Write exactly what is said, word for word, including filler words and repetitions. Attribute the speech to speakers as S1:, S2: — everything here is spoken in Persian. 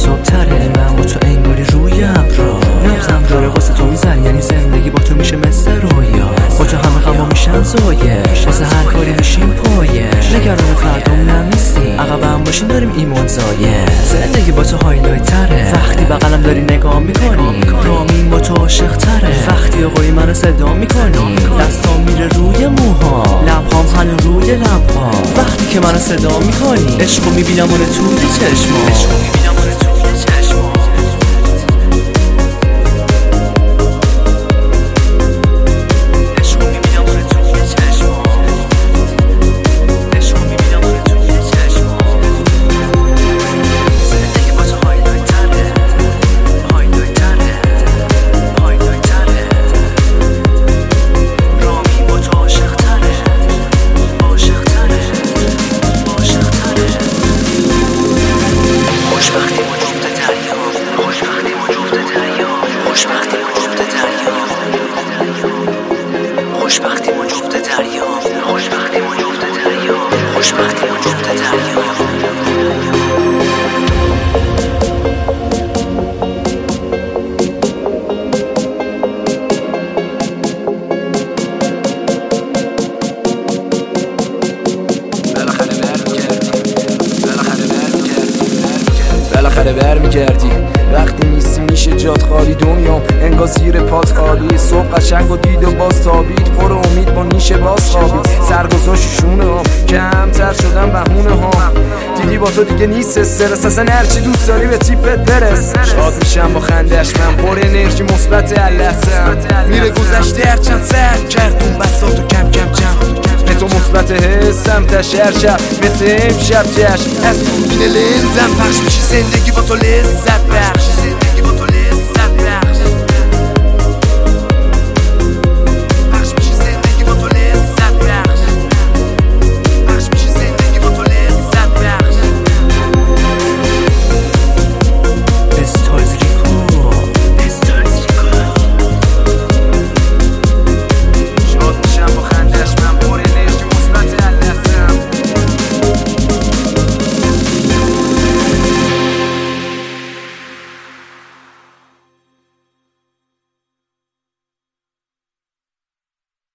S1: جذاب تره. من با تو انگاری روی ابرا نبزم داره واسه تو میزن، یعنی زندگی با تو میشه مثل رویا. با تو همه غما میشن زایش، واسه هر کاری میشیم پایش. نگران فردام نمیستیم، عقبم باشیم داریم ایمان زایه. زندگی با تو هایلایت تره، وقتی بغلم داری نگاه میکنی. رامین با تو عاشق تره، وقتی آقای منو صدا میکنی. دستام میره روی موها، لبهام هنو روی لبها. وقتی که منو صدا میکنی عشقو میبینم اون توی چشما. خوشبختی ما جفت دریا، خوشبختی ما جفت دریا، خوشبختی ما جفت دریا.
S2: بالاخره برمیگردی وقتی نیستی، میشه جات خالی دنیا انگار زیر پات خالی. صبح قشنگ و دید و باز تابید، پر امید با نیشه باز خوابید. سرگذاشت شونه هم کمتر شدن بهونه هم، دیدی با تو دیگه نیست استرس، اصلا هرچی دوست داری به تیپت برس. شاد میشم با خندش، من پر انرژی مثبت اللحظه‌ام. میره گذشته هرچند سر کرد اون بساطو کم کم جمع به تو مثبت حسم تشر شب مثل امشب جشن. از دوربین لنزم پخش میشی، زندگی با تو لذت بخش.